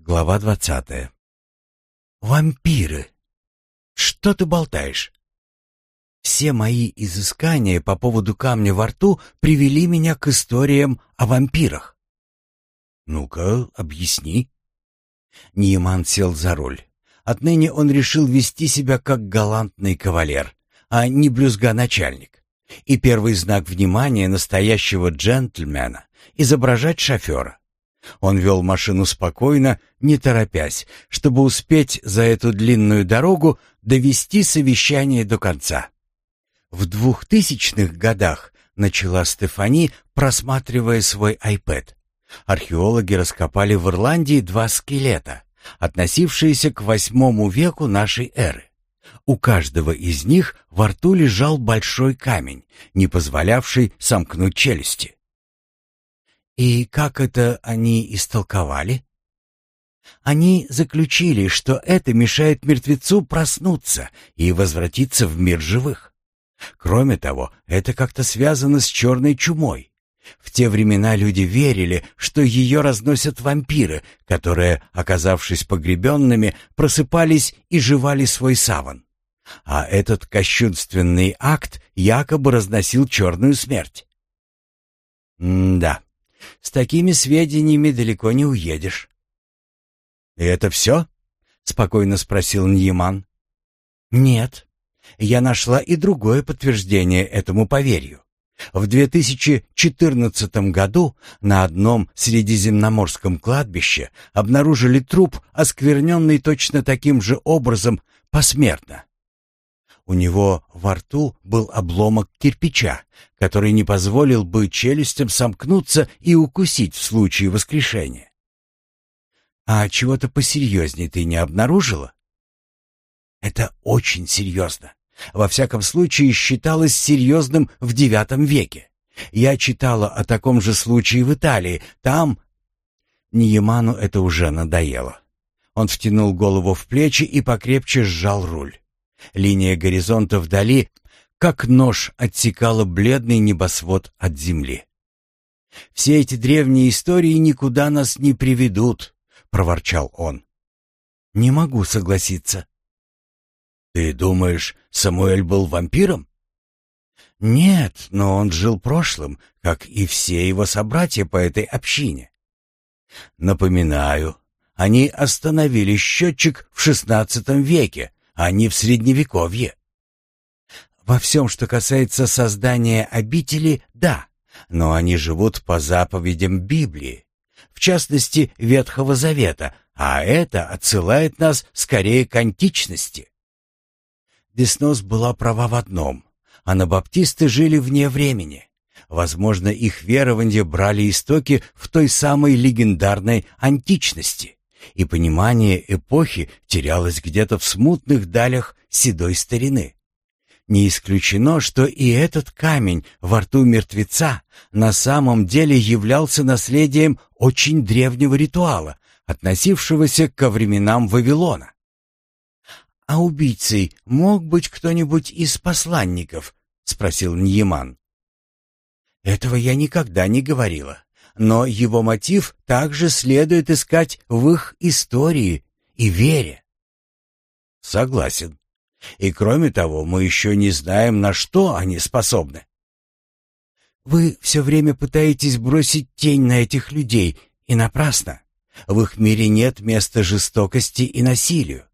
Глава 20. Вампиры. Что ты болтаешь? Все мои изыскания по поводу камня во рту привели меня к историям о вампирах. Ну-ка, объясни. Ниеман сел за руль. Отныне он решил вести себя как галантный кавалер, а не брюзга-начальник. И первый знак внимания настоящего джентльмена — изображать шофера. Он вел машину спокойно, не торопясь, чтобы успеть за эту длинную дорогу довести совещание до конца. В 2000-х годах начала Стефани, просматривая свой iPad. Археологи раскопали в Ирландии 2 скелета, относившиеся к 8 веку нашей эры. У каждого из них во рту лежал большой камень, не позволявший сомкнуть челюсти. И как это они истолковали? Они заключили, что это мешает мертвецу проснуться и возвратиться в мир живых. Кроме того, это как-то связано с черной чумой. В те времена люди верили, что ее разносят вампиры, которые, оказавшись погребенными, просыпались и жевали свой саван. А этот кощунственный акт якобы разносил черную смерть. Да. С такими сведениями далеко не уедешь. «И это все?» — спокойно спросил Ниеман. «Нет. Я нашла и другое подтверждение этому поверью. В 2014 году на одном средиземноморском кладбище обнаружили труп, оскверненный точно таким же образом посмертно. У него во рту был обломок кирпича, который не позволил бы челюстям сомкнуться и укусить в случае воскрешения. А чего-то посерьезнее ты не обнаружила? Это очень серьезно. Во всяком случае, считалось серьезным в IX веке. Я читала о таком же случае в Италии. Там... Ниеману это уже надоело. Он втянул голову в плечи и покрепче сжал руль. Линия горизонта вдали, как нож, отсекала бледный небосвод от земли. «Все эти древние истории никуда нас не приведут», — проворчал он. «Не могу согласиться». «Ты думаешь, Самуэль был вампиром?» «Нет, но он жил прошлым, как и все его собратья по этой общине». «Напоминаю, они остановили счетчик в XVI веке, а не в Средневековье». «Во всем, что касается создания обители, да, но они живут по заповедям Библии, в частности Ветхого Завета, а это отсылает нас скорее к античности». Деснос была права в одном: анабаптисты жили вне времени. Возможно, их верования брали истоки в той самой легендарной античности, и понимание эпохи терялось где-то в смутных далях седой старины. Не исключено, что и этот камень во рту мертвеца на самом деле являлся наследием очень древнего ритуала, относившегося ко временам Вавилона. «А убийцей мог быть кто-нибудь из посланников?» — спросил Ниеман. «Этого я никогда не говорила, но его мотив также следует искать в их истории и вере». «Согласен. И кроме того, мы еще не знаем, на что они способны». «Вы все время пытаетесь бросить тень на этих людей, и напрасно. В их мире нет места жестокости и насилию.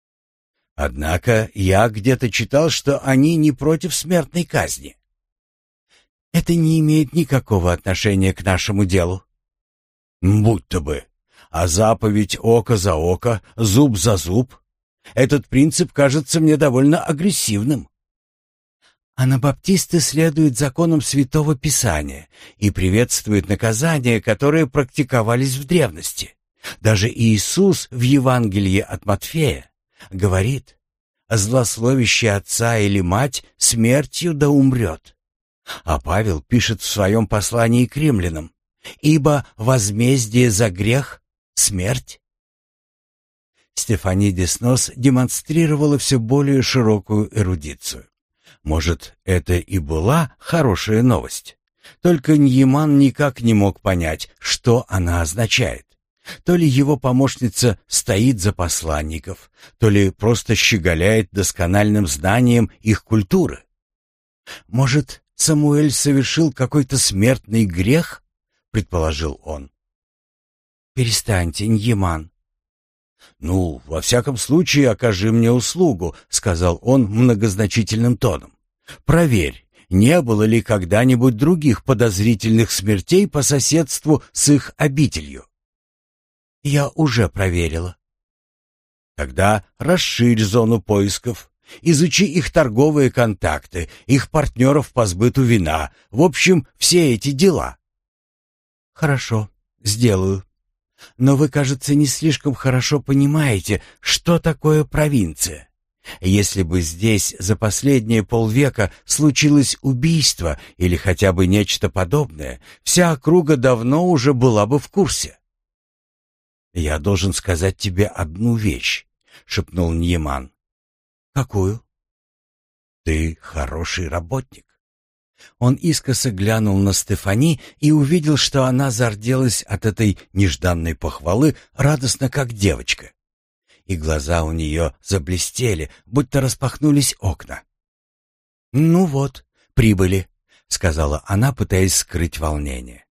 Однако я где-то читал, что они не против смертной казни». «Это не имеет никакого отношения к нашему делу». «Будто бы. А заповедь око за око, зуб за зуб? Этот принцип кажется мне довольно агрессивным». «Анабаптисты следуют законам Святого Писания и приветствуют наказания, которые практиковались в древности. Даже Иисус в Евангелии от Матфея говорит: злословящий отца или мать смертью да умрет. А Павел пишет в своем послании к римлянам: ибо возмездие за грех — смерть». Стефани Деснос демонстрировала все более широкую эрудицию. Может, это и была хорошая новость. Только Ниеман никак не мог понять, что она означает. То ли его помощница стоит за посланников, то ли просто щеголяет доскональным знанием их культуры. Может, Самуэль совершил какой-то смертный грех, предположил он. Перестаньте, Ньяман. Ну, во всяком случае, окажи мне услугу, сказал он многозначительным тоном. Проверь, не было ли когда-нибудь других подозрительных смертей по соседству с их обителью. Я уже проверила. Тогда расширь зону поисков. Изучи их торговые контакты, их партнеров по сбыту вина, в общем, все эти дела. Хорошо, сделаю. Но вы, кажется, не слишком хорошо понимаете, что такое провинция. Если бы здесь за последние полвека случилось убийство или хотя бы нечто подобное, вся округа давно уже была бы в курсе. «Я должен сказать тебе одну вещь», — шепнул Ньяман. «Какую?» «Ты хороший работник». Он искоса глянул на Стефани и увидел, что она зарделась от этой нежданной похвалы, радостно как девочка. И глаза у нее заблестели, будто распахнулись окна. «Ну вот, прибыли», — сказала она, пытаясь скрыть волнение.